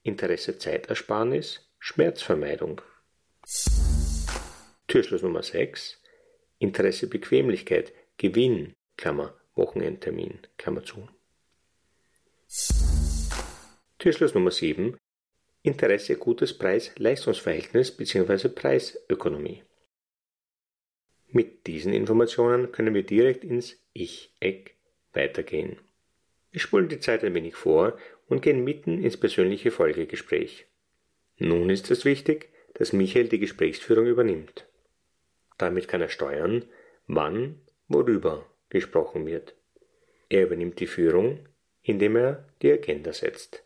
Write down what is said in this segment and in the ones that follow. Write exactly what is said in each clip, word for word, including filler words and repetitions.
Interesse Zeitersparnis, Schmerzvermeidung. Türschluss Nummer sechs. Interesse Bequemlichkeit, Gewinn, Klammer, Wochenendtermin, Klammer zu. Türschluss Nummer sieben. Interesse gutes Preis-Leistungsverhältnis bzw. Preisökonomie. Mit diesen Informationen können wir direkt ins Ich-Eck weitergehen. Wir spulen die Zeit ein wenig vor und gehen mitten ins persönliche Folgegespräch. Nun ist es wichtig, dass Michael die Gesprächsführung übernimmt. Damit kann er steuern, wann, worüber gesprochen wird. Er übernimmt die Führung, indem er die Agenda setzt.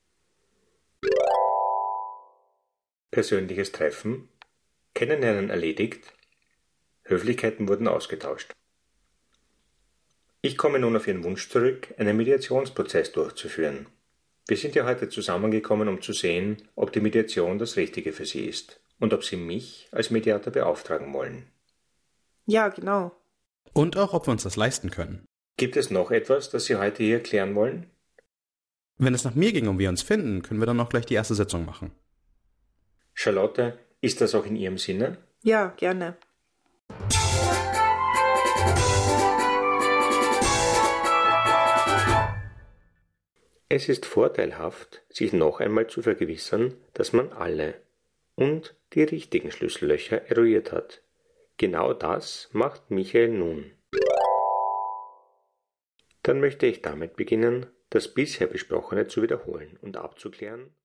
Persönliches Treffen, Kennenlernen erledigt, Höflichkeiten wurden ausgetauscht. Ich komme nun auf Ihren Wunsch zurück, einen Mediationsprozess durchzuführen. Wir sind ja heute zusammengekommen, um zu sehen, ob die Mediation das Richtige für Sie ist und ob Sie mich als Mediator beauftragen wollen. Ja, genau. Und auch, ob wir uns das leisten können. Gibt es noch etwas, das Sie heute hier klären wollen? Wenn es nach mir ging und wir uns finden, können wir dann auch gleich die erste Sitzung machen. Charlotte, ist das auch in Ihrem Sinne? Ja, gerne. Es ist vorteilhaft, sich noch einmal zu vergewissern, dass man alle und die richtigen Schlüssellöcher eruiert hat. Genau das macht Michael nun. Dann möchte ich damit beginnen, das bisher Besprochene zu wiederholen und abzuklären,